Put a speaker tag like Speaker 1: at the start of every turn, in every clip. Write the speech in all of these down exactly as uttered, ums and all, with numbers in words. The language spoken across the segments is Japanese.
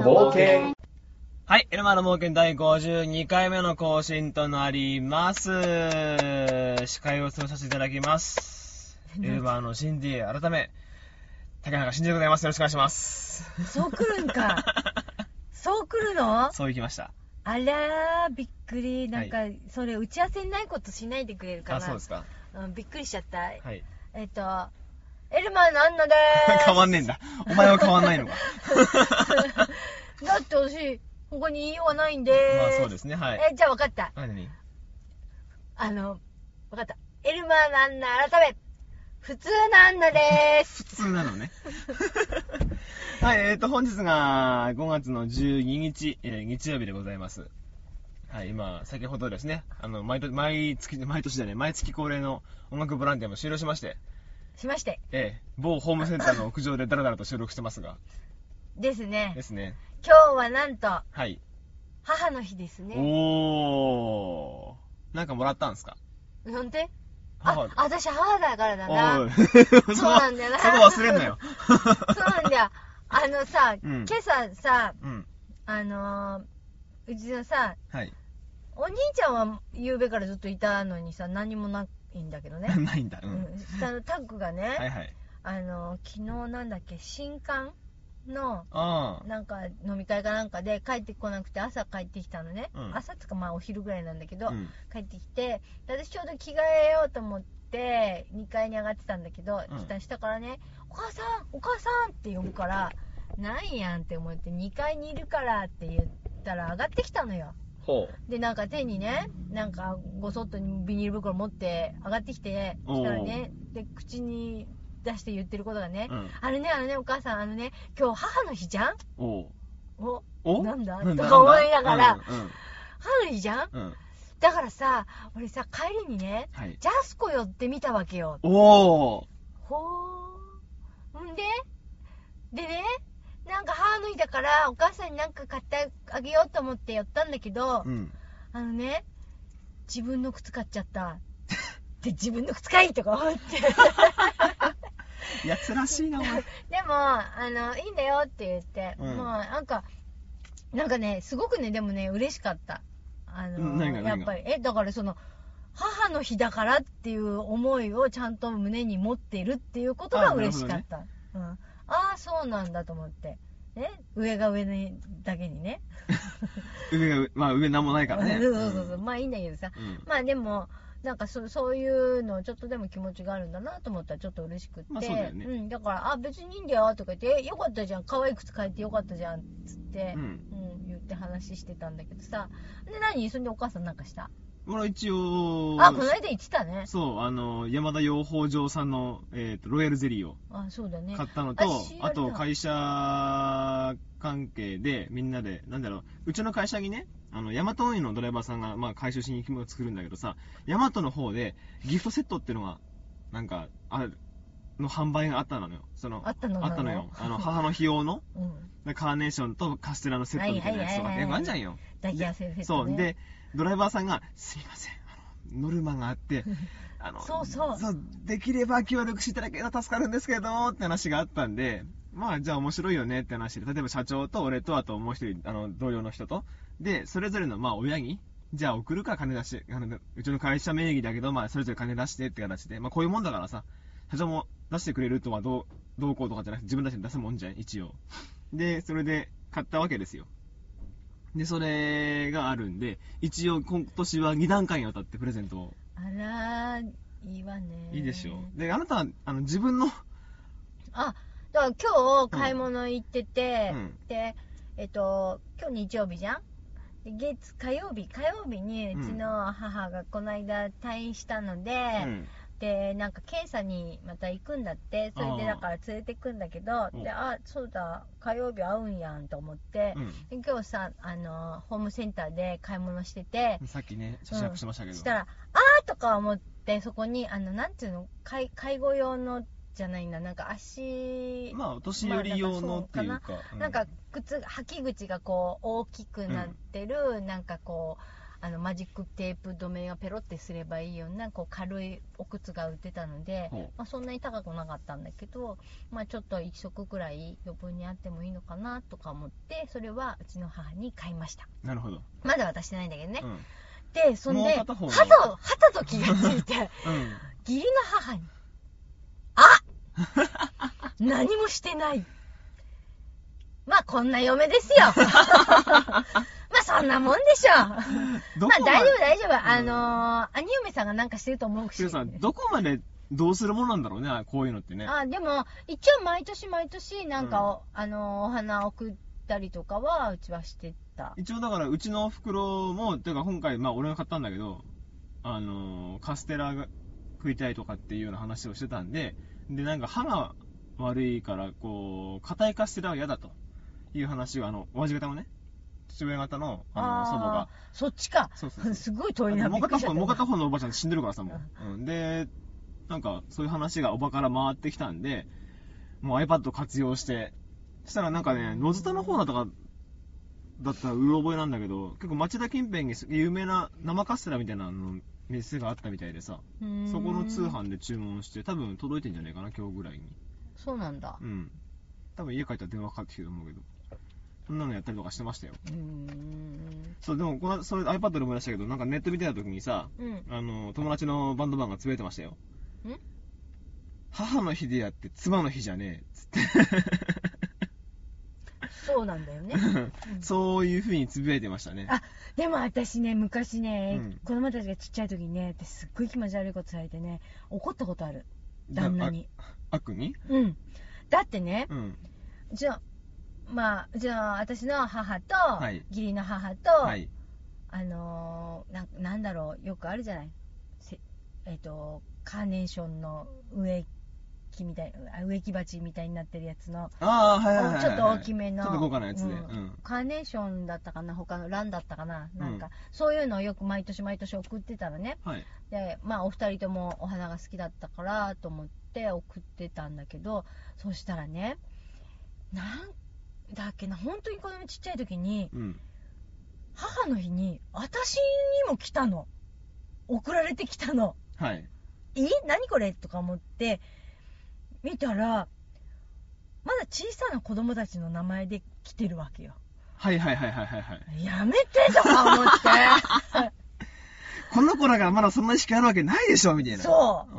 Speaker 1: 冒険。
Speaker 2: はい、エルマーの冒険だいごじゅうにかいめの更新となります。司会を務めさせていただきます。エルマーのシンディ改め、竹中真嗣でございます。よろしくお願いします。
Speaker 3: そう来るんか。そう来るの？
Speaker 2: そう行きました。
Speaker 3: あらー、びっくり。なんか、はい、それ打ち合わせにないことしないでくれるかな。
Speaker 2: あ、そうですか。
Speaker 3: うん、びっくりしちゃった。はい。えっと、エルマーのアンナでーす。
Speaker 2: 変わんねえんだ。お前は変わんないのか。
Speaker 3: だって私、ここに言いようがないんでーす。
Speaker 2: まあそうですね、はい。
Speaker 3: え、じゃあ分かった。
Speaker 2: 何？
Speaker 3: あの、分かった。エルマーのアンナ改め、普通のアンナでーす。
Speaker 2: 普通なのね。はい、えーと、本日がごがつのじゅうににち、えー、日曜日でございます。はい、今、先ほどですね、あの、毎年、毎月、毎年じゃね、毎月恒例の音楽ボランティアも終了しまして。
Speaker 3: しまして。
Speaker 2: ええ、某ホームセンターの屋上でダラダラと収録してますが。
Speaker 3: ですね。
Speaker 2: ですね。
Speaker 3: 今日はなんと、
Speaker 2: はい。
Speaker 3: 母の日ですね。
Speaker 2: おー。なんかもらったんですか？
Speaker 3: なんで？あ、私母だからだな。
Speaker 2: おい。
Speaker 3: そうなんだよな。
Speaker 2: そこ忘れんなよ。
Speaker 3: そうなんだよ。あのさ、うん、今朝さ、うん、あのー、うちのさ、はい、お兄ちゃんは夕べからずっといたのにさ、何もないんだけどね。
Speaker 2: ないんだ。うん。
Speaker 3: うん、下のタッグがね、
Speaker 2: はいはい、
Speaker 3: あのー、昨日なんだっけ、新刊のなんか飲み会かなんかで帰ってこなくて朝帰ってきたのね、うん、朝つかまあお昼ぐらいなんだけど、うん、帰ってきて私ちょうど着替えようと思ってにかいに上がってたんだけど、うん、下からねお母さんお母さんって呼ぶからなんやんって思ってにかいにいるからって言ったら上がってきたのよ。ほうでなんか手にねなんかごそっとビニール袋持って上がってきてそしたらねで口に出して言ってることがね、うん、あのねあのねお母さんあのね今日母の日じゃんおおおなんだとか思いながら、うんうん、母の日じゃん、うん、だからさ俺さ帰りにね、はい、ジャスコ寄ってみたわけよ。おおほーんででねなんか母の日だからお母さんになんか買ってあげようと思って寄ったんだけど、うん、あのね自分の靴買っちゃったで自分の靴買いとか思って
Speaker 2: やつらしいなお前。
Speaker 3: でもあのいいんだよって言って、うん、もうなんかなんかねすごくねでもね嬉しかった。あの何が何がやっぱりえだからその母の日だからっていう思いをちゃんと胸に持っているっていうことが嬉しかった。あ、ね、うん、ああそうなんだと思って。ね、上が上にだけにね。
Speaker 2: 上がまあ上なんもないからね。
Speaker 3: そうそうそう、うん、まあいいんだけどさ、うん、まあでも。なんか そ, そういうのちょっとでも気持ちがあるんだなと思ったらちょっと嬉しくって、まあそうだよね、うん、だからあ別にいいんだよとか言ってえよかったじゃん可愛い靴買えてよかったじゃんっつって、うんうん、言って話してたんだけどさで何それでお母さんなんかした
Speaker 2: まあ一応
Speaker 3: あこの間言ってたね
Speaker 2: そうあの山田養蜂場さんの、えー、とロイヤルゼリーをあそうだね買ったのと あ, あと会社関係でみんなでなんだろううちの会社にねあのヤマト運輸のドライバーさんが、まあ、回収しに行き作るんだけどさヤマトの方でギフトセットっていうのがなんかあるの販売があったのよその
Speaker 3: あったの
Speaker 2: あったのよあの母の日用の、うん、カーネーションとカステラのセットみたいなやつとかねあんじゃんよ
Speaker 3: 抱き合わせセットね
Speaker 2: そうでドライバーさんがすいませんあのノルマがあってあの
Speaker 3: そうそう
Speaker 2: そうできれば協力していただければ助かるんですけどって話があったんでまあじゃあ面白いよねって話で例えば社長と俺とあともう一人あの同僚の人とでそれぞれのまあ親にじゃあ送るか金出してあのうちの会社名義だけどまあそれぞれ金出してって形でまあこういうもんだからさ社長も出してくれるとはどうどうこうとかじゃなくて自分たちで出すもんじゃん一応でそれで買ったわけですよでそれがあるんで一応今年はにだんかいにわたってプレゼントを
Speaker 3: あらーいいわね
Speaker 2: いいでしょであなたはあの自分の
Speaker 3: あだから今日買い物行ってて、うん、でえっと今日日曜日じゃんで月火曜日火曜日にうちの母がこの間退院したので、うん、でなんか検査にまた行くんだってそれでだから連れてくんだけどであそうだ火曜日会うんやんと思って、うん、で今日さあのホームセンターで買い物してて
Speaker 2: さっきね写真アップしましたけど、うん、
Speaker 3: したらあーとか思ってそこにあのなんていうの介介護用のじゃないんだなんか足
Speaker 2: まあお年寄り用のっていうか、
Speaker 3: まあ、なんか靴履き口がこう大きくなってる、うん、なんかこうあのマジックテープ止めをペロってすればいいようなこう軽いお靴が売ってたので、まあ、そんなに高くなかったんだけど、まあ、ちょっといっ足くらい余分にあってもいいのかなとか思って、それはうちの母に買いました。
Speaker 2: なるほど。
Speaker 3: まだ渡してないんだけどね、うん、でそんではとはと気がついて、うん、義理の母にあ何もしてない、まあこんな嫁ですよまあそんなもんでしょまあ大丈夫大丈夫、うん、あのー、兄嫁さんがなんかしてると思うし。
Speaker 2: さどこまでどうするものなんだろうね、こういうのってね。
Speaker 3: あでも一応毎年毎年なんか、うん、あのー、お花送ったりとかはうちはしてた。
Speaker 2: 一応だからうちのお袋もてか今回まあ俺が買ったんだけど、あのー、カステラが食いたいとかっていうような話をしてたんで、でなんか歯が悪いからこう硬いカステラは嫌だという話があのお味方のね父親方のあの祖母が。
Speaker 3: そっちか。そうそうそうすごい遠いな。
Speaker 2: もう片方もう片方のおばちゃん死んでるからさもう、うん、でなんかそういう話がおばから回ってきたんで、もう iPad 活用して、そしたらなんかね野津田の方だとかだったらうろ覚えなんだけど、結構町田近辺に有名な生カステラみたいなの店があったみたいでさ、そこの通販で注文して多分届いてんじゃないかな今日ぐらいに。
Speaker 3: そうなんだ。
Speaker 2: うん。多分家帰ったら電話かかってきてると思うけど、そんなのやったりとかしてましたよ。うーん。そうでもこのそれ iPad で思い出したけど、なんかネット見てた時にさ、うん、あの友達のバンドマンがつぶやいてましたよ。ん？母の日でやって妻の日じゃねえっつって。
Speaker 3: そうなんだよね。
Speaker 2: そういう風につぶやいてましたね。
Speaker 3: あ、でも私ね昔ね、うん、子供たちがちっちゃい時にね、すっごい気持ち悪いことされてね、怒ったことある。旦那に。
Speaker 2: 悪に？
Speaker 3: うん。だってね、うん、じゃあまあじゃあ私の母と、はい、義理の母と、はい、あのー、な, なんだろうよくあるじゃない。えっ、ー、とカーネーションの植木みたい植木鉢みたいになってるやつの、
Speaker 2: あ、はいはいはいはい、
Speaker 3: ちょっと大きめの
Speaker 2: ちょっと豪華なやつで、うん
Speaker 3: うん、カーネーションだったかな、他のランだったかな、なんか、うん、そういうのをよく毎年毎年送ってたのね、はい、でまあお二人ともお花が好きだったからと思って送ってたんだけど、そしたらね、なんだっけな、本当に子供ちっちゃい時に、うん、母の日に私にも来たの、送られてきたの、はい、え何これとか思って見たら、まだ小さな子供たちの名前で来てるわけよ。
Speaker 2: はいはいはいはいはいはい。
Speaker 3: やめてとか思って
Speaker 2: この子だからまだそんな意識あるわけないでしょみたいな。
Speaker 3: そう。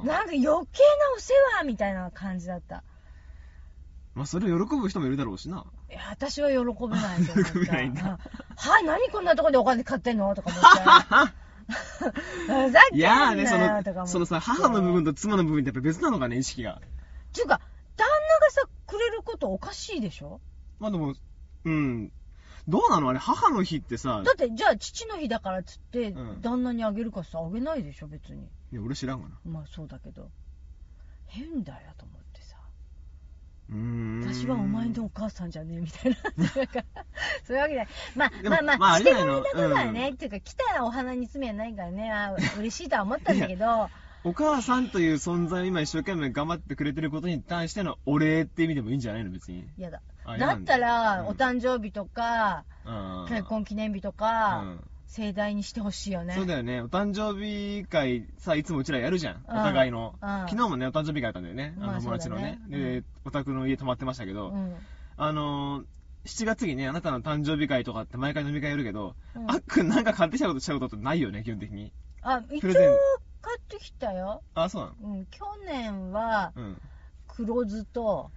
Speaker 3: なんか余計なお世話みたいな感じだった。
Speaker 2: まあそれを喜ぶ人もいるだろうしな。
Speaker 3: いや私は喜べないと思った。
Speaker 2: 喜べないんだ。
Speaker 3: はい、何こんなとこでお金買ってんのとか思ってふざけんなよとか思って。
Speaker 2: そのさ、母の部分と妻の部分ってやっぱ別なのかね、意識が。
Speaker 3: っていうか旦那がさくれることおかしいでしょ。
Speaker 2: まあでもうんどうなのあれ、母の日ってさ。
Speaker 3: だってじゃあ父の日だからっつって、うん、旦那にあげるかさ、あげないでしょ別に。
Speaker 2: いや俺知らんがな。
Speaker 3: まあそうだけど変だよと思ってさ、うーん私はお前のお母さんじゃねえみたいなそういうわけで、まあまあまあ、まあ、してくれたことはね、うん、っていうか来たらお花に罪はないからね、あ嬉しいとは思ったんだけど
Speaker 2: お母さんという存在を今一生懸命頑張ってくれてることに対してのお礼って意味でもいいんじゃないの別に。
Speaker 3: いやだだったら、うん、お誕生日とか、うん、結婚記念日とか、うん、盛大にしてほしいよね。
Speaker 2: そうだよね。お誕生日会さ、いつもうちらやるじゃん、お互いの。昨日もねお誕生日会やったんだよね、あの友達のね、まあ、で、うん、お宅の家泊まってましたけど、うん、あのー、しちがつにねあなたの誕生日会とかって毎回飲み会やるけど、うん、あっくんなんか買ってきたことしたことってないよね基本的に。
Speaker 3: あ、一応買ってきたよ。
Speaker 2: あ、そうなの。
Speaker 3: うん、去年は、うん、黒酢と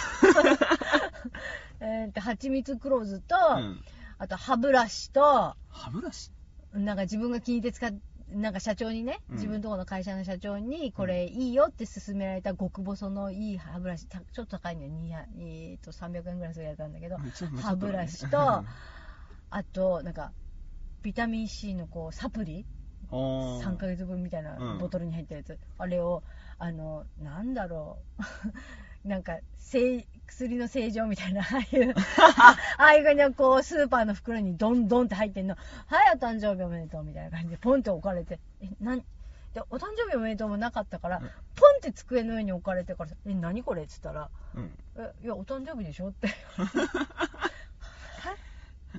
Speaker 3: えっと蜂蜜黒酢と、うん、あと歯ブラシと、
Speaker 2: 歯ブラシ
Speaker 3: なんか自分が気に入って使っなんか社長にね、うん、自分のところの会社の社長にこれいいよって勧められた極細のいい歯ブラシ、ちょっと高いのよ、えー、とさんびゃくえんぐらいするやつなんだけど、歯ブラシとあとなんかビタミン C のこうサプリさんかげつぶんみたいなボトルに入ったやつ、うん、あれをあのなんだろうなんか薬の正常みたいなああいうああいう感じのこうスーパーの袋にドンドンって入ってんの、はいお誕生日おめでとうみたいな感じでポンって置かれて、えなんでお誕生日おめでとうもなかったから、うん、ポンって机の上に置かれてからえ何これっつったら、うん、えいやお誕生日でしょって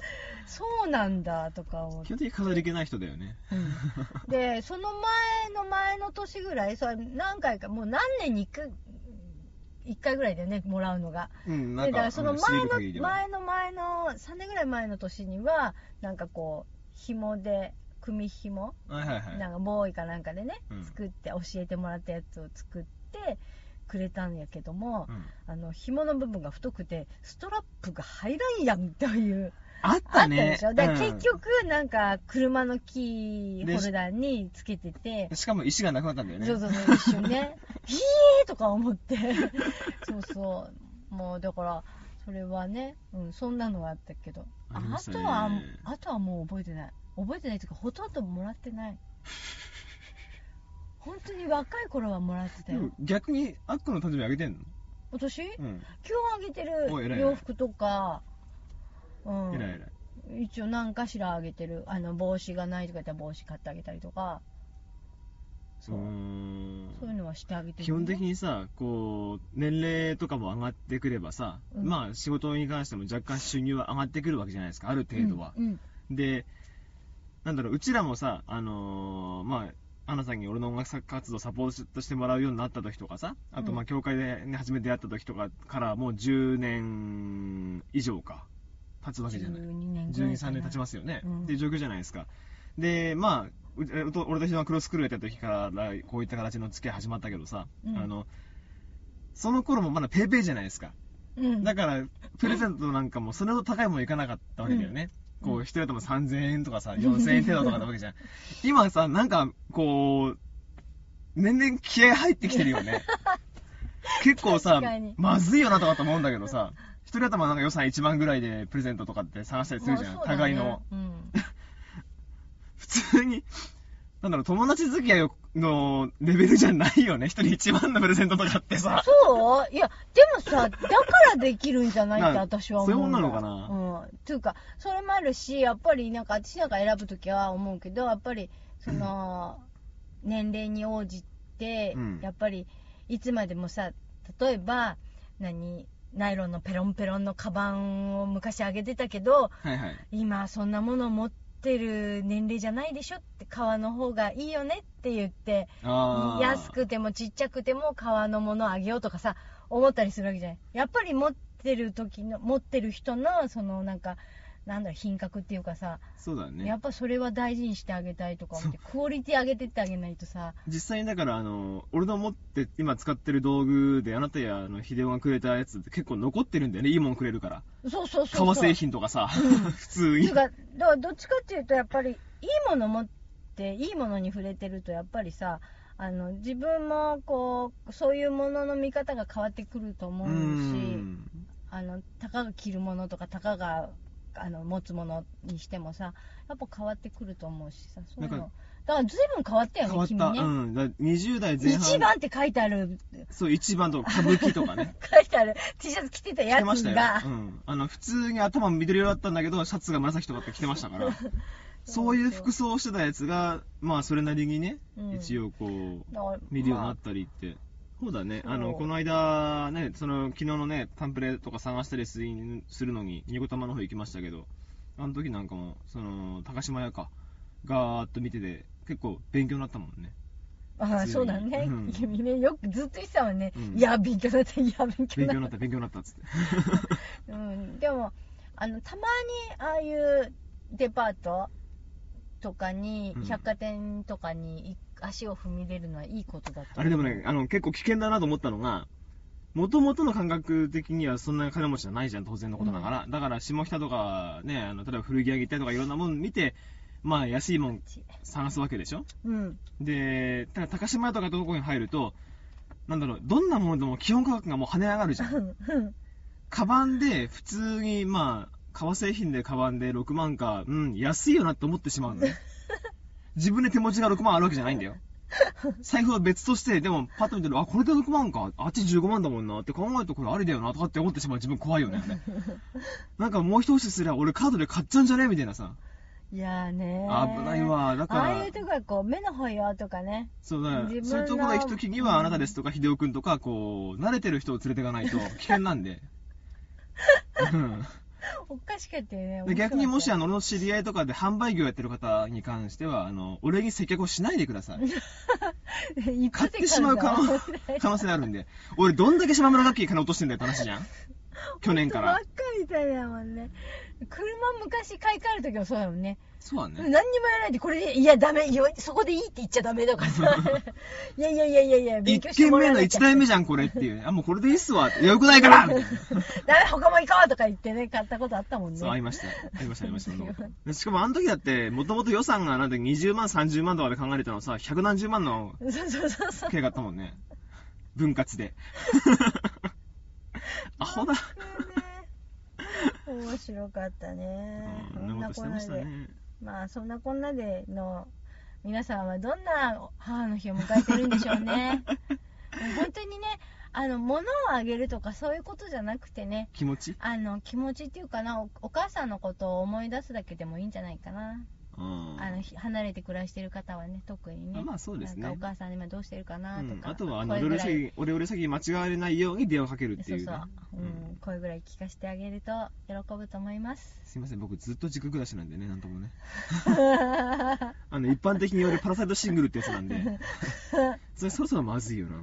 Speaker 3: そうなんだとか思って。
Speaker 2: 基本的に飾り気ない人だよね。
Speaker 3: うん、で、その前の前の年ぐらい、それ何回か、もう何年にいっかい、いっかいぐらいだよね、もらうのが。
Speaker 2: うん、
Speaker 3: なんか、でだからその前の、前の前の、さんねんぐらい前の年には、なんかこう、紐で、組紐、
Speaker 2: はいはいはい、
Speaker 3: なんかボーイかなんかでね、
Speaker 2: うん、
Speaker 3: 作って、教えてもらったやつを作ってくれたんやけども、
Speaker 2: うん、
Speaker 3: あの、紐の部分が太くて、ストラップが入らんやんという。
Speaker 2: あったね。
Speaker 3: あったでしょ。だから結局、なんか、車のキーホルダーにつけてて。
Speaker 2: しかも石がなくなったんだよね。
Speaker 3: そうそうそう、一瞬ね。ひーとか思って。そうそう。もう、だから、それはね、うん、そんなのがあったけど。あ, あとは、あとはもう覚えてない。覚えてないというか、ほとんどもらってない。本当に若い頃はもらってたよ。
Speaker 2: 逆に、あっこの誕生日あげてんの？
Speaker 3: 私、うん、今日あげてる洋服とか、うん、
Speaker 2: えらいえらい。
Speaker 3: 一応何かしらあげてる。あの帽子がないとか言ったら帽子買ってあげたりとか、そううーん、そういうのはしてあげてる、ね、
Speaker 2: 基本的にさ、こう年齢とかも上がってくればさ、うん、まあ仕事に関しても若干収入は上がってくるわけじゃないですか、ある程度は、
Speaker 3: うんうん、
Speaker 2: で、なんだろう、うちらもさ、あのー、まあアナさんに俺の音楽活動サポートしてもらうようになった時とかさ、あとまあ教会で、ね、初めて出会った時とかからもうじゅうねん以上か経つわけじゃない。
Speaker 3: じゅうにねん
Speaker 2: じゅうに、さんねん経ちますよね、
Speaker 3: うん、
Speaker 2: っていう状況じゃないですか。で、まあ俺とひどクロスクールやった時からこういった形の付き合い始まったけどさ、うん、あのその頃もまだペイペイじゃないですか、うん、だからプレゼントなんかもそれほど高いもんいかなかったわけだよね、うん、こう一人でもさんぜんえんとかさよんせんえん程度とかなわけじゃん今さ、なんかこう年々気合入ってきてるよね結構さ、まずいよなとかと思うんだけどさ、一人頭なんか予算いちまんぐらいでプレゼントとかって探したりするじゃん、まあね、互いの、うん、普通になんだろう、友達付き合いのレベルじゃないよね、一人いちまんのプレゼントとかってさ。
Speaker 3: そういやでもさ、だからできるんじゃないって私は思う。
Speaker 2: そういうもんなのかな。
Speaker 3: うん。というかそれもあるし、やっぱりなんか私なんか選ぶときは思うけど、やっぱりその、うん、年齢に応じて、うん、やっぱりいつまでもさ、例えば何ナイロンのペロンペロンのカバンを昔あげてたけど、
Speaker 2: はいはい、
Speaker 3: 今そんなものを持ってる年齢じゃないでしょって、革の方がいいよねって言って、安くてもちっちゃくても革のものをあげようとかさ思ったりするわけじゃない。やっぱり持ってる時の持ってる人のそのなんかなんだろう、品格っていうかさ、
Speaker 2: そうだね、
Speaker 3: やっぱそれは大事にしてあげたいとか思って、クオリティ上げてってあげないとさ。
Speaker 2: 実際にだからあの俺の持って今使ってる道具であなたやあの秀夫がくれたやつって結構残ってるんだよね、いいもんくれるから。
Speaker 3: そうそうそうそう、
Speaker 2: 革製品とかさ、うん、普通に。
Speaker 3: てかだからどっちかっていうとやっぱりいいもの持っていいものに触れてるとやっぱりさ、あの自分もこうそういうものの見方が変わってくると思うし、うあのたかが着るものとかたかがあの持つものにしてもさ、やっぱ変わってくると思うしさ、そういうのだから随分変わったよね。
Speaker 2: 変わった、
Speaker 3: 君ね、
Speaker 2: うん、だにじゅう代前半
Speaker 3: いちばんって書いてある、
Speaker 2: そういちばんとか歌舞伎とかね
Speaker 3: 書いてある T シャツ着てたやつが着てましたよ、
Speaker 2: うん、あの普通に頭緑色だったんだけどシャツが紫とかって着てましたからそういう服装をしてたやつがまあそれなりにね、うん、一応こう見るようになったりって、まあそうだね、あのこの間ね、その昨日のねタンプレとか探したりするのにニコタマの方行きましたけど、あの時なんかもその高島屋かガーッと見てて結構勉強になったもんね。
Speaker 3: ああそうだね、うん、君ねよくずっと言ってたもんね、うん、いや勉強になったいや勉強になった
Speaker 2: 勉強になったっつって、
Speaker 3: うん、でもあのたまにああいうデパートとかに、うん、百貨店とかに足を踏み入れるのはいいことだと。
Speaker 2: あれでもね、あの結構危険だなと思ったのが、もともとの感覚的にはそんな金持ちじゃないじゃん、当然のことながら、うん、だから下北とかね、あの例えば古着屋行ったりとかいろんなもの見て、まあ安いもん探すわけでしょ、うん、でただ高島屋とかどこに入るとなんだろう、どんなものでも基本価格がもう跳ね上がるじゃんカバンで普通にまあ革製品でカバンでろくまんか、うん安いよなって思ってしまうのね自分で手持ちがろくまんあるわけじゃないんだよ財布は別として、でもパッと見てる、あこれでろくまんか、あっちじゅうごまんだもんなって考えるとこれありだよなとかって思ってしまう自分怖いよねなんかもう一押しすれば俺カードで買っちゃうんじゃねみたいなさ。
Speaker 3: いやーね
Speaker 2: ー危ないわ。だから
Speaker 3: ああいうとこはこう目の保養とかね、
Speaker 2: そうだ、そういうところ行くときには、うん、あなたですとか秀夫くんとかこう慣れてる人を連れていかないと危険なんでうん
Speaker 3: おかしかったよね。
Speaker 2: で逆にもしあの俺の知り合いとかで販売業やってる方に関してはあの俺に接客をしないでください。買ってしまう可能可能性あるんで、俺どんだけ島村ラッキー金落としてんだよって話じゃん。去年から。
Speaker 3: ばっかりみたいだもんね。車昔買い替えるときもそうだもんね。
Speaker 2: そうだね。
Speaker 3: 何にもやらないで、これで、いや、ダメ、そこでいいって言っちゃダメだからさ。いやいやいやいやいや、勉強してもらわなきゃ。
Speaker 2: いっけんめのいちだいめじゃん、これっていう。あ、もうこれでいいっすわ。よくないからみたいな。
Speaker 3: ダメ、他も行こうとか言ってね、買ったことあったもんね。
Speaker 2: そう、ありました。ありました、ありました。しかもあの時だって、もともと予算がなんでにじゅうまん、さんじゅうまんとかで考えてたのさ、百何十万の計があったもんね。分割で。アホだ。
Speaker 3: 面白かったね。そんなこんなで、まあそんなこんなでの皆さんはどんな母の日を迎えてるんでしょうね。本当にね、あの物をあげるとかそういうことじゃなくてね、
Speaker 2: 気持ち
Speaker 3: あの気持ちっていうかな、 お, お母さんのことを思い出すだけでもいいんじゃないかな。あの離れて暮らしてる方はね、特にね。
Speaker 2: まあそうですね。
Speaker 3: なんかお母さん今どうしてるかなとか、
Speaker 2: うん、あとはあの俺俺先間違われないように電話かけるっていう、ね、
Speaker 3: そうそう、うん、声ぐらい聞かせてあげると喜ぶと思います。
Speaker 2: すいません、僕ずっと軸暮らしなんでね、なんともね。あの一般的に言われるパラサイトシングルってやつなんで、それそろそろまずいよな。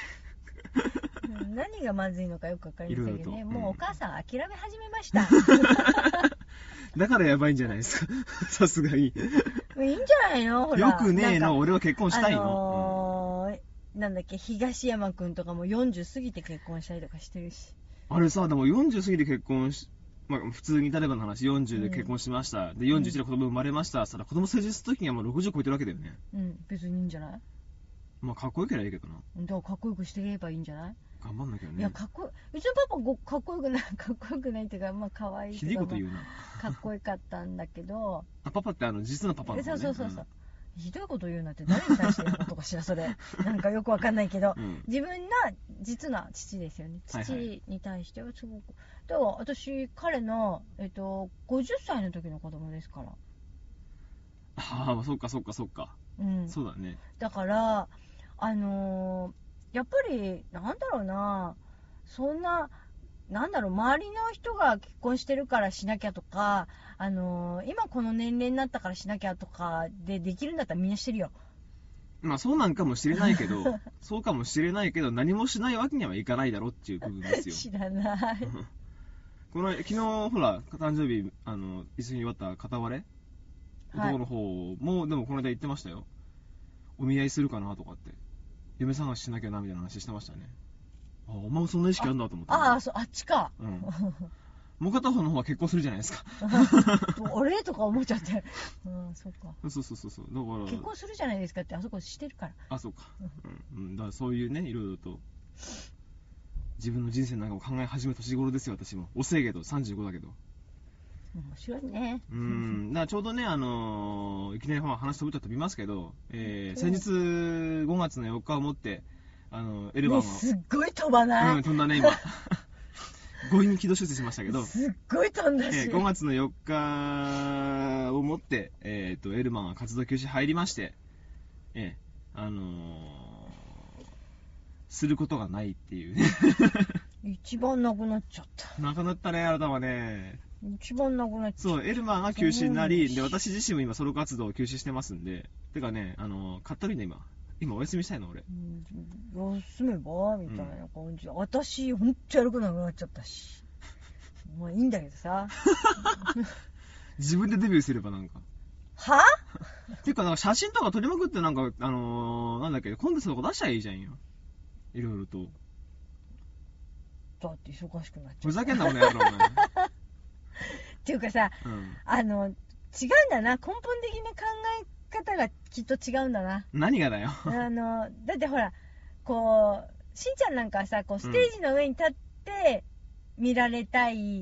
Speaker 3: 何がまずいのかよくわかりませんけどね。もうお母さん諦め始めました。
Speaker 2: だからやばいんじゃないですか。さすがに。いいんじ
Speaker 3: ゃないの？ほら。
Speaker 2: よくねえの、俺は結婚したいの。
Speaker 3: あのーうん、なんだっけ、東山くんとかもよんじゅう過ぎて結婚したりとかしてるし。
Speaker 2: あれさ、でもよんじゅう過ぎて結婚し、まあ普通に例えばの話、よんじゅうで結婚しました。うん、で、よんじゅういちで子供生まれました。そしたら子供成人するときにはもうろくじゅう超えてるわけだよね。
Speaker 3: うん、別にいいんじゃない？
Speaker 2: まあかっこよければいいけどな。
Speaker 3: だからかっこよくしていけばいいんじゃない？
Speaker 2: 頑張んなきゃね。
Speaker 3: いや、かっこよい。うちのパパごかっこよくない、かっこよくないっていうか、まあ可愛い。
Speaker 2: ひでえこと言うな。
Speaker 3: かっこよかったんだけど。
Speaker 2: あ、パパってあの実のパパの、ね。
Speaker 3: そうそうそうそう。うん、ひどいこと言うなって誰に対して言うことかしら、それ。なんかよくわかんないけど、うん、自分の実の父ですよね。父に対してはすごく。はいはい、だから私、彼の、えっと、ごじゅっさいの時の子供ですから。
Speaker 2: ああ、そっかそっかそっか。うん。そうだね。
Speaker 3: だから、あのー、やっぱり、なんだろうな、そんな、なんだろう、周りの人が結婚してるからしなきゃとか、あのー、今この年齢になったからしなきゃとかでできるんだったらみんなしてるよ。
Speaker 2: まあそうなんかもしれないけど、そうかもしれないけど、何もしないわけにはいかないだろっていう部分ですよ。
Speaker 3: 知らない。
Speaker 2: この、昨日ほら、誕生日、あの、一緒に祝った片割れ、はい、男の方も、でもこの間言ってましたよ。お見合いするかなとかって。嫁探ししなきゃなみたいな話してましたね。あ、お前もそんな意識あるんだと思って。
Speaker 3: ああ、そう、あっちか。
Speaker 2: うん。もう片方の方は結婚するじゃないですか。
Speaker 3: 俺とか思っちゃって。うん、そうか。
Speaker 2: そうそうそうそう。だから。
Speaker 3: 結婚するじゃないですかって、あそこしてるから。
Speaker 2: あ、そうか。うん。だからそういうね、いろいろと、自分の人生なんかを考え始めた年頃ですよ、私も。遅いけど、さんじゅうごだけど。
Speaker 3: 面白いね。
Speaker 2: うん。だからちょうどね、あのー、いきなり話飛ぶと飛びますけど、えー、先日ごがつのよっかをもって、あの、エルバンを。
Speaker 3: ね、すっごい飛ばない？
Speaker 2: うん、飛んだね、今。強引に軌道修正しましたけど。
Speaker 3: すっごい飛んだし。
Speaker 2: えー、ごがつのよっかをもって、えっ、ー、と、エルマンは活動休止入りまして、えー、あのー、することがないっていうね。
Speaker 3: 一番なくなっちゃった。
Speaker 2: なくなったね、あなたはね。
Speaker 3: 一番なくなっちゃった。
Speaker 2: そう、エルマンが休止になり、で、私自身も今ソロ活動を休止してますんで、てかね、あのー、かったるいね、今。今お休みしたいの、俺。
Speaker 3: うん、休めばみたいな感じ、うん、私、ほんとやることなくなっちゃったし。まあいいんだけどさ。
Speaker 2: 自分でデビューすればなんか。
Speaker 3: は
Speaker 2: ていうか、なんか写真とか撮りまくってなんか、あのー、なんだっけ、コンテンツとか出しちゃいいじゃんよ。いろいろと。
Speaker 3: だって忙しくなっちゃう。
Speaker 2: ふざけんな、この野郎、お前。
Speaker 3: っていうかさ、うん、あの、違うんだな、根本的な考え方がきっと違うんだな。
Speaker 2: 何がだよ。
Speaker 3: あの、だってほら、こう、しんちゃんなんかさ、こう、ステージの上に立って見られたい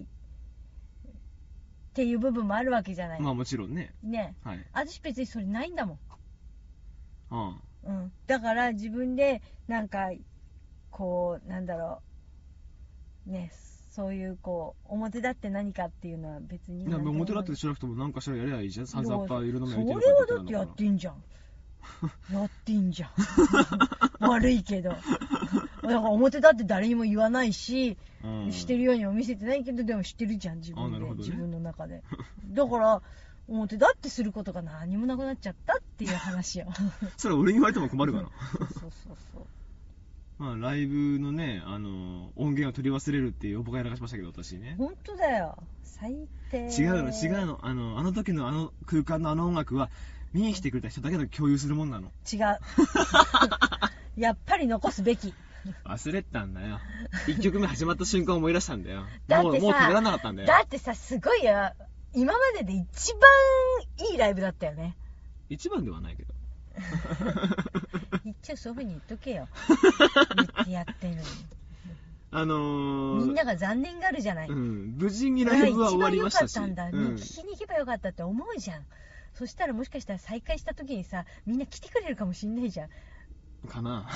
Speaker 3: っていう部分もあるわけじゃない。
Speaker 2: まあもちろんね。
Speaker 3: ね。はい。私別にそれないんだもん。
Speaker 2: あ
Speaker 3: あ。うん。だから自分で、なんか、こう、なんだろう、ね、そういうこう表立って何かっていうのは別に。
Speaker 2: いや、表立ってしなくても何かしらやればいいじゃん。さんざっぱいろんな
Speaker 3: のやりてるから。それはだってやってんじゃん。やってんじゃん。悪いけど。 だから表だって誰にも言わないし、うん、してるようにも見せてないけど、でも知ってるじゃん、自分で、ね、自分の中で。だから表だってすることが何もなくなっちゃったっていう話よ。
Speaker 2: それ俺に言われても困るかな。
Speaker 3: そうそうそう。
Speaker 2: まあライブのね、あの音源を取り忘れるっていう僕がやらかしましたけど、私ね。
Speaker 3: 本当だよ、最低。
Speaker 2: 違うの違うの、あのあの時のあの空間のあの音楽は見に来てくれた人だけと共有するもんなの。
Speaker 3: 違う。やっぱり残すべき。
Speaker 2: 忘れてたんだよ。いっきょくめ始まった瞬間思い出したんだよ。だってさ、もうもう食べられなかったんだよ。
Speaker 3: だってさ、すごいよ。今までで一番いいライブだったよね。
Speaker 2: 一番ではないけど。
Speaker 3: 一応そういう風に言っとけよ。言ってやってるのに。
Speaker 2: あのー、
Speaker 3: みんなが残念があるじゃない。
Speaker 2: うん、無事にライブは終わりましたし。
Speaker 3: 一番良かったんだ、うん、聞きに行けばよかったって思うじゃん。そしたらもしかしたら再開した時にさ、みんな来てくれるかもしんないじゃん。
Speaker 2: かな。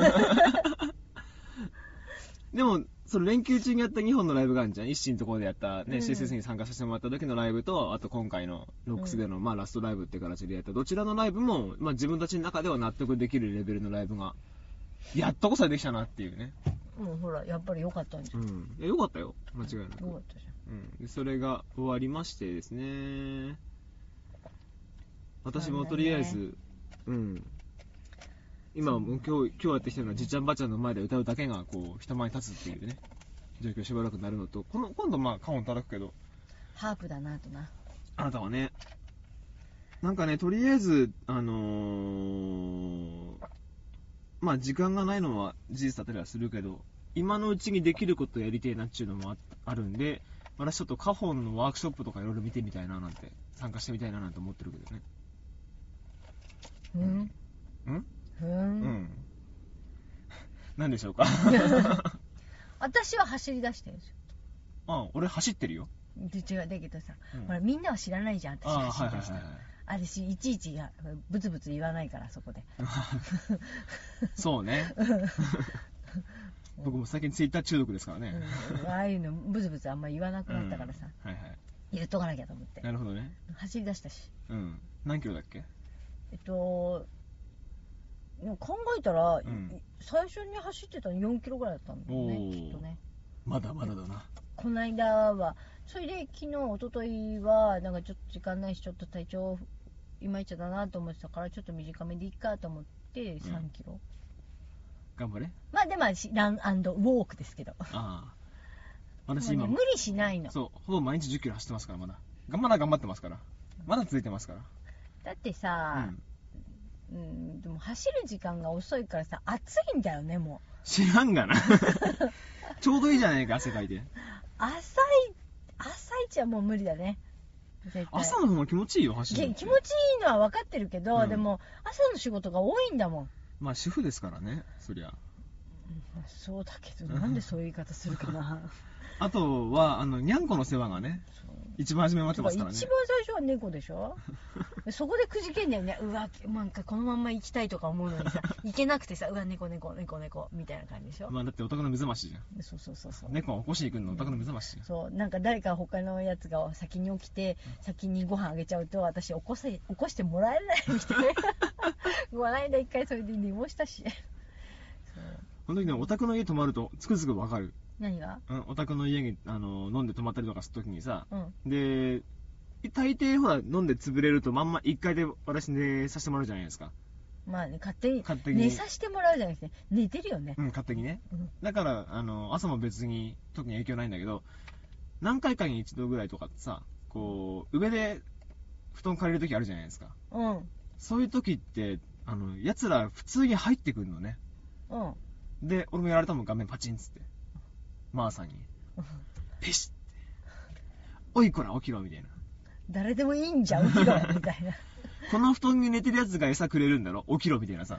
Speaker 2: でもその連休中にやったにほんのライブがあるじゃん。一心のところでやったね、うん、シーエスエス に参加させてもらった時のライブと、あと今回のロックスでの、うん、まあラストライブって形でやったどちらのライブも、まあ自分たちの中では納得できるレベルのライブがやっとこそできたなっていうね。
Speaker 3: もうほらやっぱり良かったんじゃん。うん、
Speaker 2: いや良かったよ、間違いなく。
Speaker 3: 良かったじゃん。
Speaker 2: うん、でそれが終わりましてですね。私もとりあえず、うん。今もう今日今日やってきたのはじいちゃんばあちゃんの前で歌うだけがこう人前に立つっていうね状況しばらくなるのと、この今度まあカホン叩くけど
Speaker 3: ハープだなとな。
Speaker 2: あなたはね、なんかねとりあえずあのー、まあ時間がないのは事実だったりはするけど、今のうちにできることやりてえなっていうのも あ, あるんで、私ちょっとカホンのワークショップとかいろいろ見てみたいななんて参加してみたいななんて思ってるけどね。
Speaker 3: うん
Speaker 2: うん
Speaker 3: ふーん、
Speaker 2: うん、何でしょうか。
Speaker 3: 私は走り出してるんですよ。
Speaker 2: ああ、俺走ってるよ。
Speaker 3: 違うだけどさ、
Speaker 2: うん、
Speaker 3: ほらみんなは知らないじゃん、私走り出したら。
Speaker 2: あ、はいはいはいはい、
Speaker 3: 私いちいちブツブツ言わないからそこで。
Speaker 2: そうね。僕も最近ツイッター中毒ですからね。
Speaker 3: うん、ああいうのブツブツあんま言わなくなったからさ、
Speaker 2: うん、はいはい、
Speaker 3: 言っとかなきゃと思って。
Speaker 2: なるほどね。
Speaker 3: 走り出したし。
Speaker 2: うん。何キロだっけ？
Speaker 3: えっと考えたら、
Speaker 2: うん、
Speaker 3: 最初に走ってたのよんキロぐらいだったんだよね、きっとね。
Speaker 2: まだまだだな。
Speaker 3: この間はそれで昨日一昨日はなんかちょっと時間ないしちょっと体調いまいちだなと思ってたから、ちょっと短めでいいかと思ってさんキロ、うん、
Speaker 2: 頑張れ。
Speaker 3: まあでもラン&ウォークですけど。あ
Speaker 2: あ、私今、
Speaker 3: ね、無理しないの。
Speaker 2: そう、ほぼ毎日じゅっキロ走ってますから。まだまだ頑張ってますから、まだ続いてますから。
Speaker 3: だってさ、うん、うん、でも走る時間が遅いからさ、暑いんだよね。もう
Speaker 2: 知らんがな。ちょうどいいじゃないか、汗かいて。
Speaker 3: 朝い朝一はもう無理だね。
Speaker 2: 朝の方が気持ちいいよ、走るの。
Speaker 3: 気持ちいいのは分かってるけど、うん、でも朝の仕事が多いんだもん。
Speaker 2: まあ主婦ですからね、そりゃ。
Speaker 3: うん、そうだけど、なんでそういう言い方するかな。
Speaker 2: あとはあのにゃんこの世話がね、一番初め待ってますからね。
Speaker 3: 一番最初は猫でしょ。そこでくじけんだよね。うわ、なんかこのまんま行きたいとか思うのにさ、行けなくてさ、うわ、猫猫猫猫みたいな感じでしょ。
Speaker 2: まあだってお宅の目覚ましじゃん。
Speaker 3: そうそうそうそう。
Speaker 2: 猫が起こしに行くのお宅の目覚ましじゃん。
Speaker 3: そう、なんか誰か他のやつが先に起きて、うん、先にご飯あげちゃうと私起こせ起こしてもらえないみたいな。この間一回それで寝坊したし。
Speaker 2: この時ね、お宅の家泊まるとつくづくわかる。
Speaker 3: 何が？
Speaker 2: うん、お宅の家にあの飲んで泊まったりとかするときにさ、
Speaker 3: うん、
Speaker 2: で大抵ほら飲んで潰れるとまんまいっかいで私寝させてもらうじゃないですか。
Speaker 3: まあね、勝手に
Speaker 2: 勝手に
Speaker 3: 寝させてもらうじゃなくて寝てるよね。
Speaker 2: うん、勝手にね、
Speaker 3: うん、
Speaker 2: だからあの朝も別に特に影響ないんだけど、何回かに一度ぐらいとかってさ、こう上で布団借りるときあるじゃないですか。
Speaker 3: うん、
Speaker 2: そういうときってあの奴ら普通に入ってくるのね。
Speaker 3: うん、
Speaker 2: で俺もやられたもん、画面パチンっつってマーさんにペシッておいこら起きろみたいな。
Speaker 3: 誰でもいいんじゃん起きろみたいな。
Speaker 2: この布団に寝てるやつが餌くれるんだろ、起きろみたいなさ。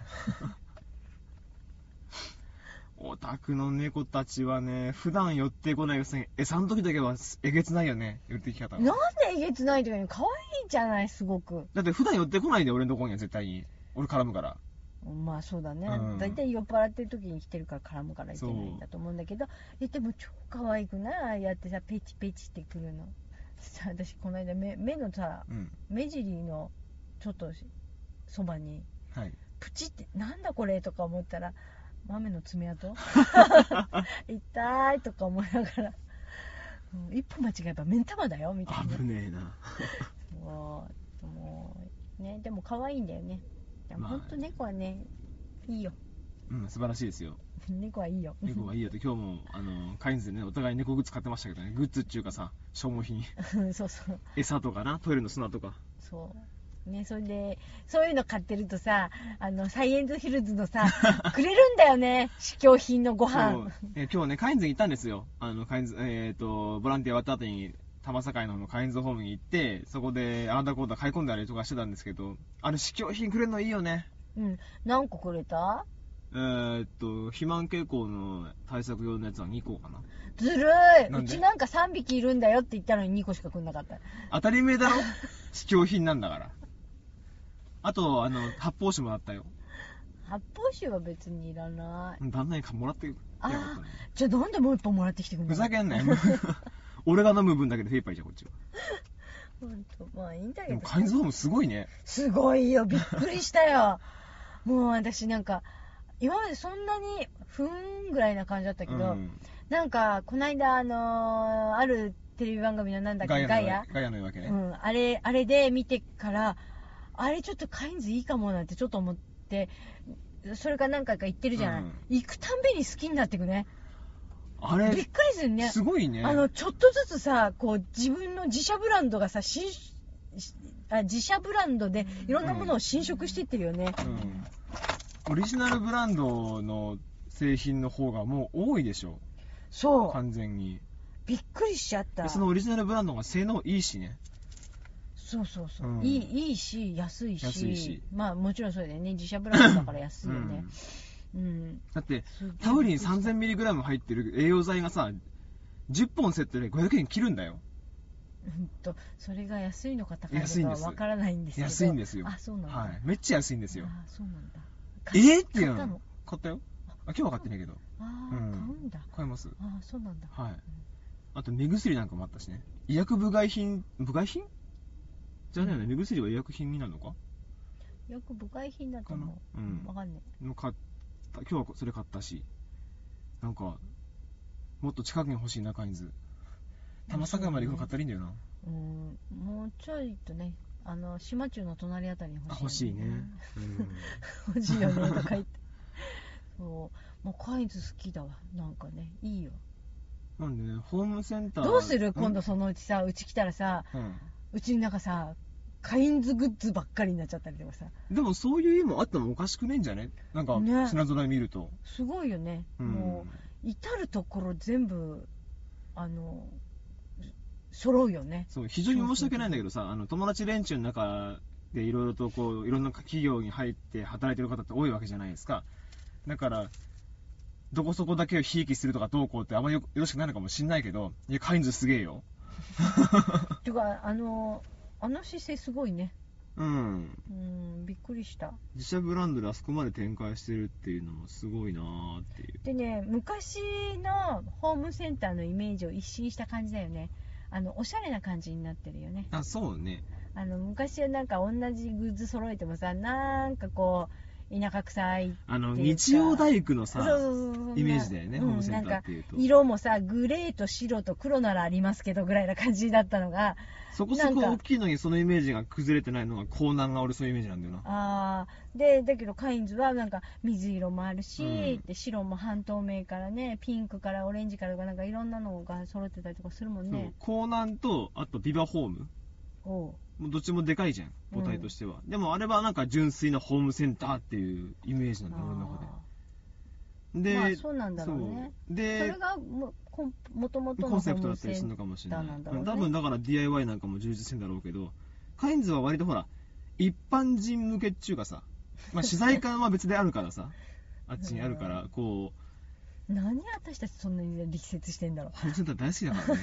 Speaker 2: お宅の猫たちはね、普段寄ってこないくせに餌の時だけはえげつないよね、寄ってき方が。
Speaker 3: なんでえげつないとかに可愛いじゃない、すごく。
Speaker 2: だって普段寄ってこないで俺のとこには絶対に俺絡むから。
Speaker 3: まあそうだね、
Speaker 2: うん、
Speaker 3: だいたい酔っ払ってる時に来てるから絡むからいけないんだと思うんだけど、えでも超可愛くない？ああやってさペチペチってくるのさ。私この間 目, 目のさ、うん、目尻のちょっとそばに、
Speaker 2: はい、
Speaker 3: プチってなんだこれとか思ったら豆の爪痕痛いとか思いながら、うん、一歩間違えば目ん玉だよみたいな。
Speaker 2: 危ねえな。
Speaker 3: そうもうね、でも可愛いんだよね。
Speaker 2: まあ、
Speaker 3: ほんと猫はねいいよ。
Speaker 2: うん、素晴らしいですよ。
Speaker 3: 猫はいいよ。
Speaker 2: 猫はいいよって、今日もあのカインズでね、お互い猫グッズ買ってましたけどね。グッズっていうかさ、消耗品
Speaker 3: そうそう、
Speaker 2: 餌とかな、トイレの砂とか。
Speaker 3: そうね、それでそういうの買ってるとさ、あのサイエンスヒルズのさくれるんだよね、試供品のご飯。
Speaker 2: え今日ねカインズに行ったんですよ。あのカインズえっ、ー、とボランティア終わった後に玉境の方のカインズホームに行って、そこであーだこーだ買い込んだりとかしてたんですけど、あれ試供品くれるのいいよね。
Speaker 3: うん、何個くれた？
Speaker 2: えー、っと肥満傾向の対策用のやつはにこかな。
Speaker 3: ずるい。うちなんかさんびきいるんだよって言ったのににこしかくんなかった。
Speaker 2: 当たり前だろ試供品なんだから。あとあの発泡酒もらったよ。
Speaker 3: 発泡酒は別にいらない。
Speaker 2: 旦那にもらってく
Speaker 3: れなかったね。じゃあなんでもう一本もらってきてくんの？
Speaker 2: ふざけんなよ俺が飲む分だけで精一杯じゃんこっちは。
Speaker 3: ほんとまあいいんだけど。
Speaker 2: でもカインズホームすごいね。
Speaker 3: すごいよ、びっくりしたよもう私なんか今までそんなにふーんぐらいな感じだったけど、うん、なんかこないだあのー、あるテレビ番組のなんだっけ、ガイア
Speaker 2: ガイアの夜明けね、
Speaker 3: うん、あれあれで見てから、あれちょっとカインズいいかもなんてちょっと思って、それから何回か行ってるじゃない、うん、行くたんびに好きになってくね。
Speaker 2: あれ
Speaker 3: びっくりするね。
Speaker 2: すごいね。
Speaker 3: あのちょっとずつさ、こう自分の自社ブランドがさ、新あ自社ブランドでいろんなものを侵食していってるよね、
Speaker 2: うん、オリジナルブランドの製品の方がもう多いでしょ。
Speaker 3: そう
Speaker 2: 完全に
Speaker 3: びっくりしちゃった。
Speaker 2: そのオリジナルブランドが性能いいしね。
Speaker 3: そうそうそう、
Speaker 2: うん、
Speaker 3: いいいいし安いし、
Speaker 2: 安いし、
Speaker 3: まあもちろんそうだよね、自社ブランドだから安いよね、うんうん、
Speaker 2: だってタウリン さんぜんミリグラム 入ってる栄養剤がさじゅっぽんセットでごひゃくえん切るんだよ。
Speaker 3: うんとそれが安いのか高いのかわからないんですけど。
Speaker 2: 安いんですよ。
Speaker 3: あ、そうなんだ、
Speaker 2: はい、めっちゃ安いんですよ。
Speaker 3: あ、そうなんだ。
Speaker 2: えー、っていうの
Speaker 3: 買ったの？
Speaker 2: 買ったよ。あ、今日は買ってないけど。
Speaker 3: ああ、うん、買うんだ。
Speaker 2: 買います。
Speaker 3: あ、そうなんだ。
Speaker 2: はい、うん、あと目薬なんかもあったしね。医薬部外品、部外品じゃないよね、うん、目薬は医薬品になるのか。
Speaker 3: 医薬部外品だと思う。うん、わかんない。
Speaker 2: の買った。今日はそれ買ったし、なんかもっと近くに欲しいなカインズ。玉境まで行くの買ったらいいんだよな。
Speaker 3: うん、もうちょいとね、あの島中の隣あたりに欲しい、ね、
Speaker 2: 欲しいね、
Speaker 3: うん、欲しいよねとか言ってそうもうカインズ好きだわ。なんかね、いいよ。
Speaker 2: なんでね、ホームセンター
Speaker 3: どうする今度そのうちさ、うち来たらさ、うん、うちになんかさカインズグッズばっかりになっちゃったりとかさ。
Speaker 2: でもそういう家もあってもおかしくねえんじゃね。なんか品揃え見ると、ね、
Speaker 3: すごいよね、うん、もう至る所全部あの揃うよね。
Speaker 2: そう、非常に申し訳ないんだけどさ、あの友達連中の中でいろいろとこういろんな企業に入って働いてる方って多いわけじゃないですか。だからどこそこだけをひいきするとかどうこうってあまりよろしくないのかもしんないけど、いやカインズすげえよ
Speaker 3: てかあのあの姿勢すごいね。
Speaker 2: うん、
Speaker 3: うん、びっくりした。
Speaker 2: 自社ブランドであそこまで展開してるっていうのもすごいなーっていう。
Speaker 3: でね、昔のホームセンターのイメージを一新した感じだよね。あのおしゃれな感じになってるよね。
Speaker 2: あ、そうね。
Speaker 3: あの昔はなんか同じグッズ揃えてもさ、なんかこう田舎臭いっていうか、
Speaker 2: あの日曜大工のさイメージだよね、うん、ホームセンターっていうと。
Speaker 3: 色もさグレーと白と黒ならありますけどぐらいな感じだったのが、
Speaker 2: そこそこ大きいのにそのイメージが崩れてないのがコーナーが俺そういうイメージなんだよな。
Speaker 3: あーでだけどカインズはなんか水色もあるし、うん、で白も半透明からね、ピンクからオレンジからとかなんかいろんなのが揃ってたりとかするもんね。
Speaker 2: コーナーとあとビバホーム、おうもうどっちもでかいじゃん母体としては、うん、でもあれはなんか純粋なホームセンターっていうイメージなんだよ俺の中で。で、
Speaker 3: まあそうなんだろうね。でそれがももともとの
Speaker 2: コンセプトだったりするのかもしれない。多分だから ディーアイワイ なんかも充実してんだろうけど、カインズは割とほら一般人向けっちゅうかさ、まあ資材感は別であるからさあっちにあるからこ
Speaker 3: う何私たちそんなに力説してんだろう。
Speaker 2: ホームセンター大好きだからね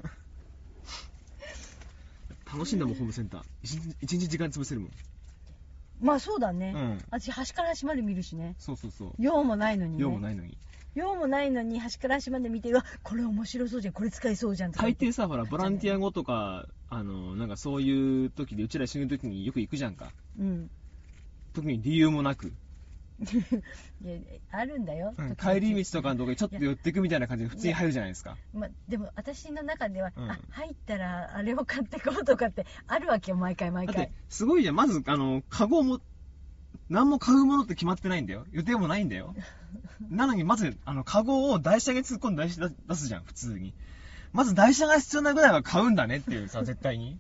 Speaker 2: 楽しんだもんホームセンター。一日時間潰せるもん。
Speaker 3: まあそうだね、うん、私端から端まで見るしね。
Speaker 2: そうそうそう、
Speaker 3: 用もないのにね。
Speaker 2: 用もないのに
Speaker 3: 用もないのに端から端まで見て、うわこれ面白そうじゃん、これ使いそうじゃんとか。
Speaker 2: 大抵さほらボランティア後とかあのなんかそういう時でうちら死ぬ時によく行くじゃんか、うん、特に理由もなく
Speaker 3: いやあるんだよ、
Speaker 2: うん、帰り道とかのとこにちょっと寄ってくみたいな感じで普通に入るじゃないですか。
Speaker 3: まあ、でも私の中では、うん、あ入ったらあれを買ってこうとかってあるわけよ、毎回毎回。
Speaker 2: だってすごいじゃん。まずあのカゴも何も買うものって決まってないんだよ。予定もないんだよ。なのにまずあのカゴを台車に突っ込んで台車出すじゃん、普通に。まず台車が必要なぐらいは買うんだねっていうさ、絶対に。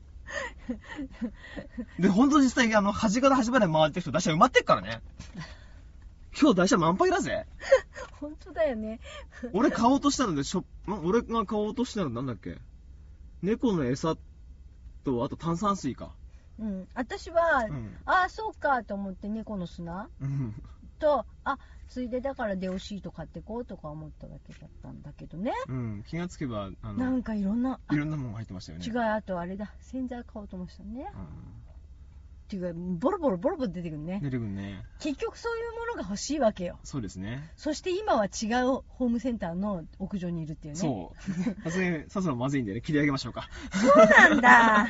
Speaker 2: で、本当に実際にあの端から端まで回ってる人台車埋まってっからね。今日台車満杯だぜ。
Speaker 3: 本当だよね。
Speaker 2: 俺買おうとしたのでしょ、俺が買おうとしたのなんだっけ、猫の餌とあと炭酸水か。
Speaker 3: うん、私は、うん、ああそうかと思って猫の砂、うん、とあついでだからデオシート買ってこうとか思っただけだったんだけどね。
Speaker 2: うん、気がつけばあの
Speaker 3: なんかいろんない
Speaker 2: ろんなものが入ってましたよね。
Speaker 3: 違う、あとあれだ、洗剤買おうと思ってたね。うん、っていうかボロボロボロボロ出てくるね。
Speaker 2: 出てくるね。
Speaker 3: 結局そういうものが欲しいわけよ。
Speaker 2: そうですね。
Speaker 3: そして今は違うホームセンターの屋上にいるっていうね。
Speaker 2: そう。さすがにそろそろまずいんでね、切り上げましょうか。
Speaker 3: そうなんだ。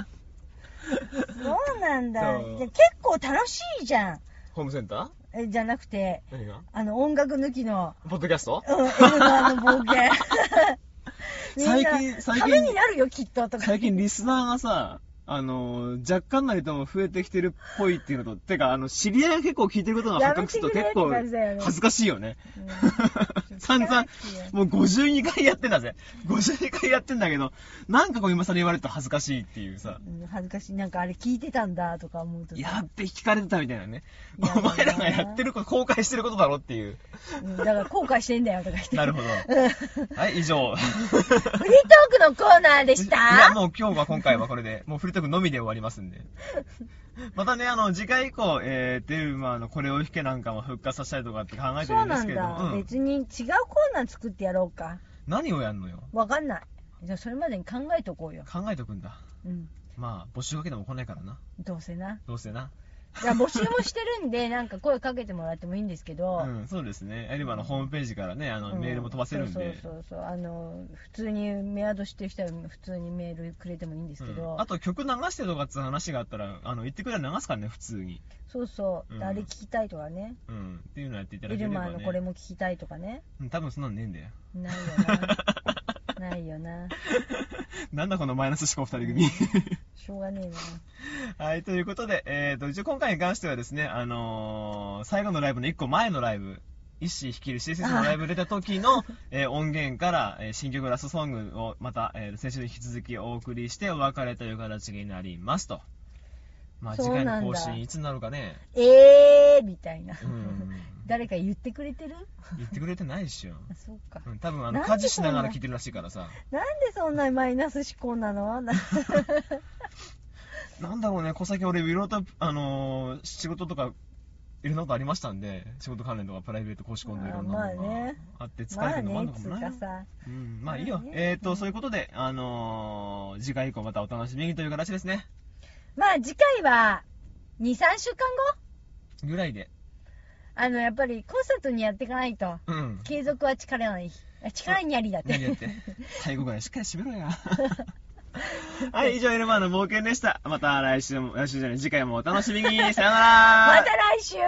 Speaker 3: そうなんだ。結構楽しいじゃん。
Speaker 2: ホームセンター？
Speaker 3: えじゃなくて、
Speaker 2: 何が？
Speaker 3: あの音楽抜きの
Speaker 2: ポッドキャスト？
Speaker 3: うん、エルナーの冒険。
Speaker 2: 最近最近
Speaker 3: ためになるよきっととか。
Speaker 2: 最近リスナーがさ、あの若干なりとも増えてきてるっぽいっていうのと、てかあの知り合いが結構聞いてることが発覚すると結構恥ずかしいよね。うん、散々もうごじゅうにかいやってんだぜ。ごじゅうにかいやってんだけど、なんかこう今更言われると恥ずかしいっていうさ。
Speaker 3: うん、恥ずかしい。なんかあれ聞いてたんだとか思うと。
Speaker 2: やって聞かれてたみたいなね。お前らがやってること公開してることだろっていう。
Speaker 3: うん、だから後悔してんだよとか言って。
Speaker 2: なるほど。はい、以上。
Speaker 3: フリートークのコーナーでした。
Speaker 2: いやもう今日は今回はこれでもうフリートークのみで終わりますんで。またね、あの次回以降、えー、テルマのこれを弾けなんかも復活させたりとかって考えてるんですけど。そうなんだ、
Speaker 3: うん、別に違うコーナー作ってやろうか。
Speaker 2: 何をやんのよ。
Speaker 3: わかんない。じゃあそれまでに考えとこうよ。
Speaker 2: 考えとくんだ。うん。まあ募集かけても来ないからな。
Speaker 3: どうせな。
Speaker 2: どうせな。
Speaker 3: いや募集もしてるんで、なんか声かけてもらってもいいんですけど。
Speaker 2: うん、そうですね。エルマのホームページからね、あの、うん、メールも飛ばせるんで。
Speaker 3: そうそうそうそう。あの、普通にメアドしてる人は普通にメールくれてもいいんですけど。
Speaker 2: うん、あと曲流してとかって話があったら、あの、言ってくれたら流すからね、普通に。
Speaker 3: そうそう。うん、あれ聞きたいとかね。
Speaker 2: うん。っていうのやっていただければ、ね。
Speaker 3: エルマのこれも聞きたいとかね。
Speaker 2: うん、多分そんなのねえんだよ。
Speaker 3: ないよな。ないよな。
Speaker 2: なんだこのマイナス思考二人組。
Speaker 3: しょうがねえ
Speaker 2: な。はい、ということで、えーと、一応今回に関してはですね、あのー、最後のライブの一個前のライブ、一子率いる シーエスエス のライブ出た時の、えー、音源から、えー、新曲ラストソングをまた、えー、先週に引き続きお送りしてお別れという形になりますと。まあ次回の更新いつになるかね。
Speaker 3: えーみたいな。うん誰か言ってくれてる？
Speaker 2: 言ってくれてないっしょ。
Speaker 3: あ、そうか。
Speaker 2: うん、多分あの家事しながら聞いてるらしいからさ。
Speaker 3: なんでそんなマイナス思考なの？なん
Speaker 2: だろうね、小先俺いろいろとあのー、仕事とかいろんなことありましたんで、仕事関連とかプライベート公式込んでいろんなものがあって疲れてるのもあるのかもない。まあね、つうかさ。うん、まあいいよ。まあね、えーと、そういうことであのー、次回以降またお楽しみにという形ですね。
Speaker 3: まあ次回はに、さんしゅうかんご
Speaker 2: ぐらいで。あ
Speaker 3: のやっぱりコンサートにやっていかないと、うん、継続は力ない。力にありだって。
Speaker 2: 何やって。最後ぐらいしっかり締めろや。はい、以上エルマーの冒険でした。また来週も、来週じゃない、次回もお楽しみに。さよなら。
Speaker 3: また来週。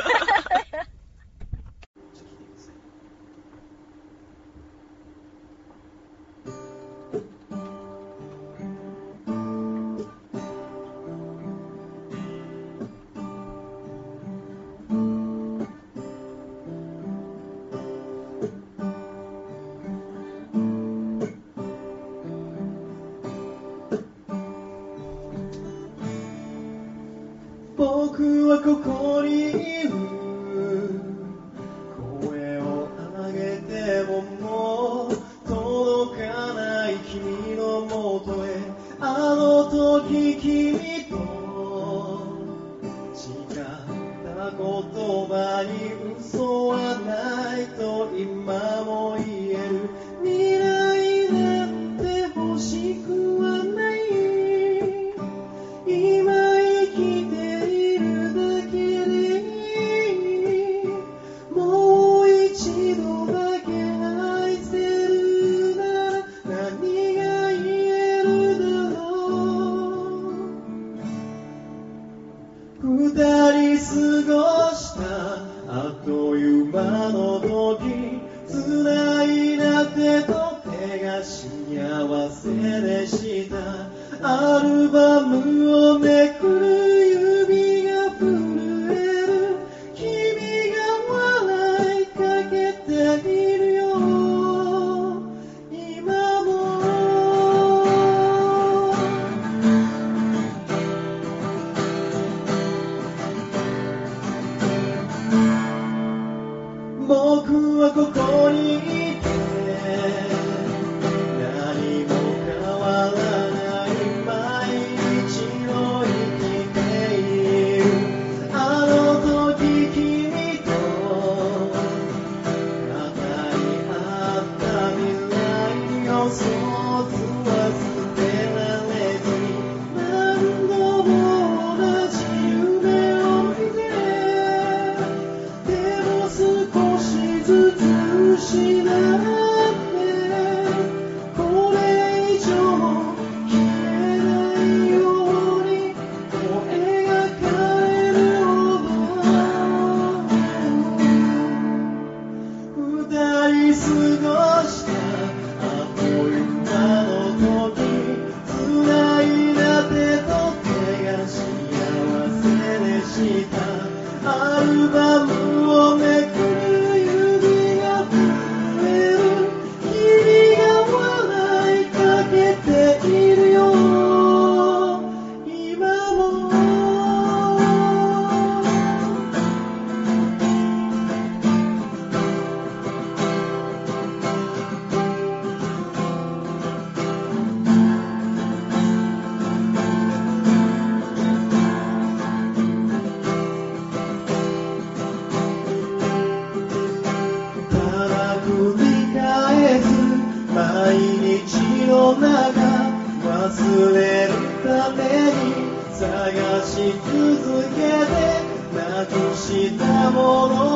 Speaker 2: 僕はここにいる。声を上げてももう届かない君のもとへ。あの時君と誓った言葉に嘘はないと今も言える。未来なんて欲しくはない。今生きているだけでいい。もう一度だけ愛せるなら何が言えるだろう。二人
Speaker 1: り過ごしたあっという間の時、辛いな手と手が幸せでした。アルバムをめくる指が震える、君が笑いかけているよ今も。僕はここにいて何も変わらない毎日を生きている。あの時君と語り合った未来を想像は捨てられずに、何度も同じ夢を見て、でも少しずつ失ってこれ以上消えないようにもう描かれるほど二人過ごしたあっという間の時、辛いな手と手が幸せでした。アルバムをめくる指が震える、君が笑いかけているよ今も。ただ繰り返す毎日の中、忘れるために探し続けてなくしたもの